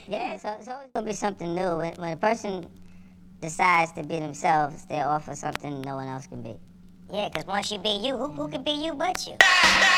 Yeah, so it's always gonna be something new. When a person decides to be themselves, they offer something no one else can be. Yeah, because once you be you, who can be you but you?